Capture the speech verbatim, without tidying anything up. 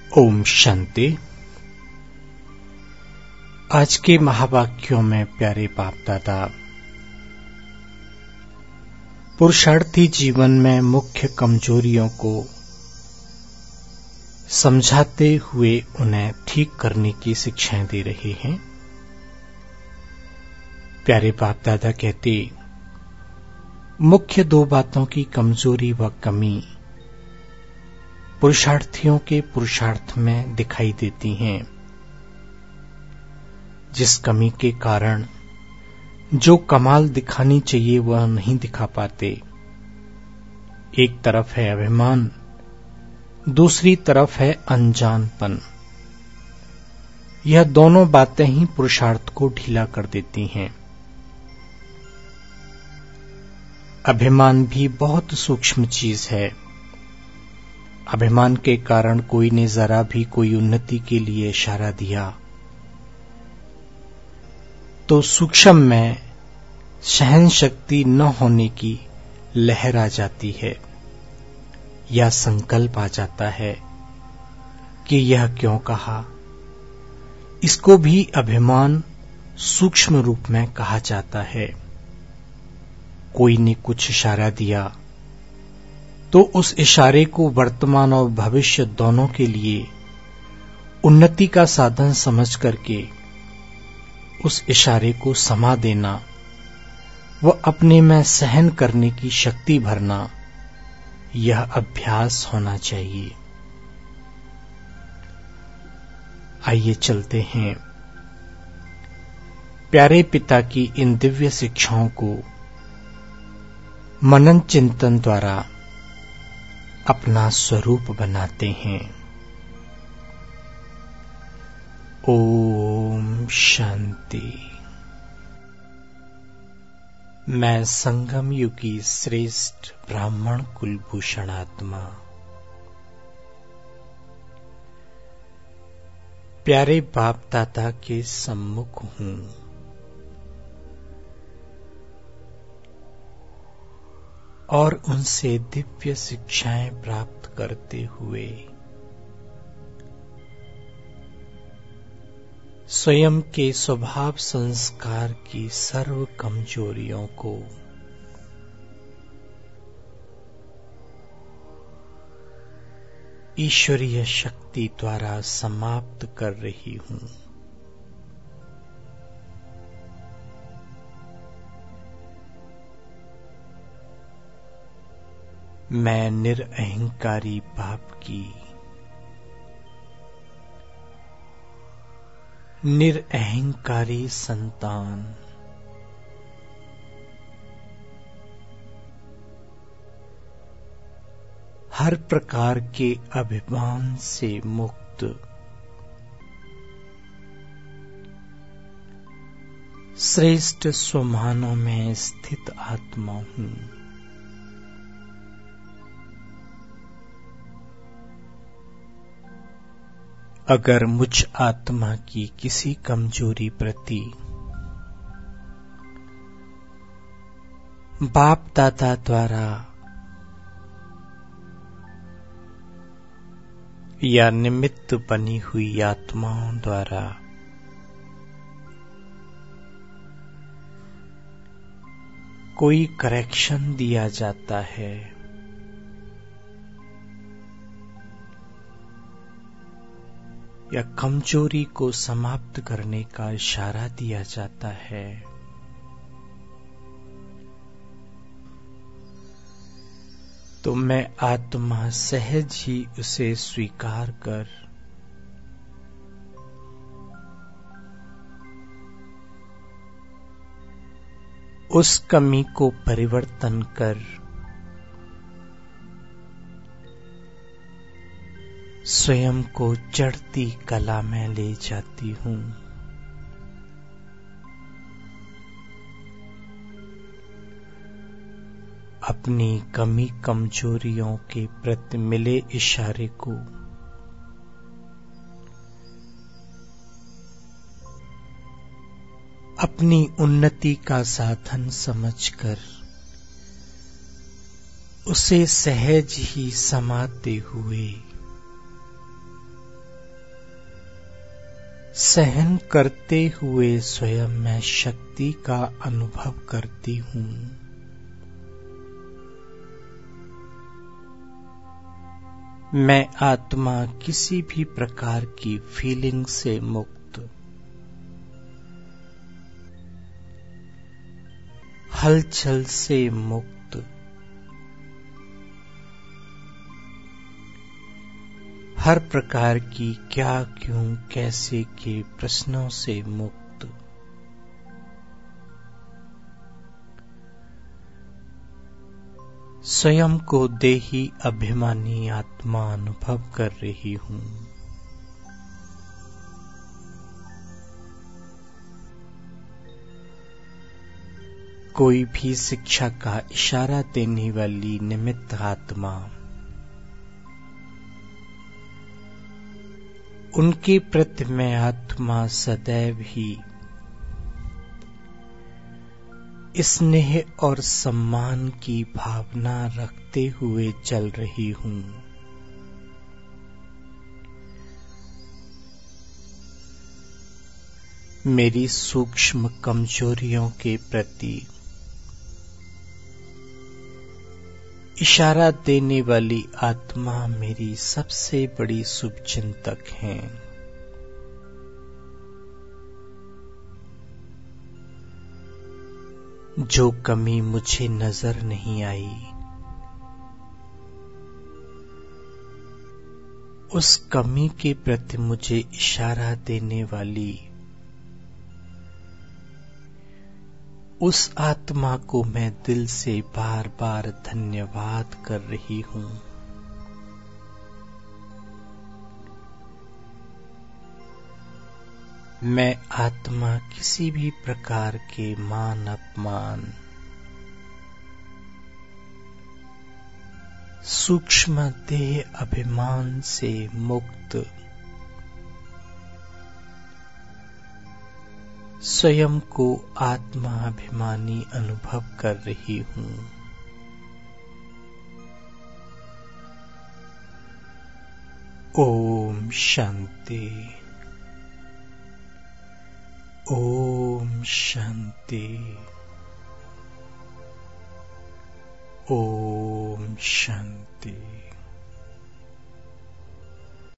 ओम शांति। आज के महावाक्यों में प्यारे बाप दादा पुरुषार्थी जीवन में मुख्य कमजोरियों को समझाते हुए उन्हें ठीक करने की शिक्षाएं दे रहे हैं। प्यारे बाप दादा कहते, मुख्य दो बातों की कमजोरी व कमी पुरुषार्थियों के पुरुषार्थ में दिखाई देती हैं, जिस कमी के कारण जो कमाल दिखानी चाहिए वह नहीं दिखा पाते। एक तरफ है अभिमान, दूसरी तरफ है अनजानपन। यह दोनों बातें ही पुरुषार्थ को ढीला कर देती हैं। अभिमान भी बहुत सूक्ष्म चीज है। अभिमान के कारण कोई ने जरा भी कोई उन्नति के लिए इशारा दिया तो सूक्ष्म में सहन शक्ति न होने की लहर आ जाती है या संकल्प आ जाता है कि यह क्यों कहा। इसको भी अभिमान सूक्ष्म रूप में कहा जाता है। कोई ने कुछ इशारा दिया तो उस इशारे को वर्तमान और भविष्य दोनों के लिए उन्नति का साधन समझ करके उस इशारे को समा देना व अपने में सहन करने की शक्ति भरना, यह अभ्यास होना चाहिए। आइए चलते हैं प्यारे पिता की इन दिव्य शिक्षाओं को मनन चिंतन द्वारा अपना स्वरूप बनाते हैं। ओम शांति। मैं संगम युगी श्रेष्ठ ब्राह्मण कुलभूषण आत्मा प्यारे बाप दादा के सम्मुख हूं। और उनसे दिव्य शिक्षाएं प्राप्त करते हुए स्वयं के स्वभाव संस्कार की सर्व कमजोरियों को ईश्वरीय शक्ति द्वारा समाप्त कर रही हूं। मैं निरअहंकारी बाप की निरअहंकारी संतान हर प्रकार के अभिमान से मुक्त श्रेष्ठ स्वमानों में स्थित आत्मा हूं। अगर मुझ आत्मा की किसी कमजोरी प्रति बाप दादा द्वारा या निमित्त बनी हुई आत्माओं द्वारा कोई करेक्शन दिया जाता है या कमजोरी को समाप्त करने का इशारा दिया जाता है, तो मैं आत्मा सहज ही उसे स्वीकार कर उस कमी को परिवर्तन कर स्वयं को चढ़ती कला में ले जाती हूं। अपनी कमी कमजोरियों के प्रति मिले इशारे को अपनी उन्नति का साधन समझकर उसे सहज ही समाते हुए सहन करते हुए स्वयं मैं शक्ति का अनुभव करती हूँ। मैं आत्मा किसी भी प्रकार की फीलिंग से मुक्त, हलचल से मुक्त, हर प्रकार की क्या क्यों कैसे के प्रश्नों से मुक्त, स्वयं को देही अभिमानी आत्मा अनुभव कर रही हूँ। कोई भी शिक्षा का इशारा देने वाली निमित्त आत्मा उनके प्रति मैं आत्मा सदैव ही स्नेह और सम्मान की भावना रखते हुए चल रही हूँ। मेरी सूक्ष्म कमजोरियों के प्रति इशारा देने वाली आत्मा मेरी सबसे बड़ी शुभचिंतक हैं। जो कमी मुझे नजर नहीं आई, उस कमी के प्रति मुझे इशारा देने वाली उस आत्मा को मैं दिल से बार बार धन्यवाद कर रही हूँ। मैं आत्मा किसी भी प्रकार के मान अपमान, सूक्ष्म देह अभिमान से मुक्त, स्वयं को आत्माभिमानी अनुभव कर रही हूँ। ओम शांति। ओम शांति। ओम शांति।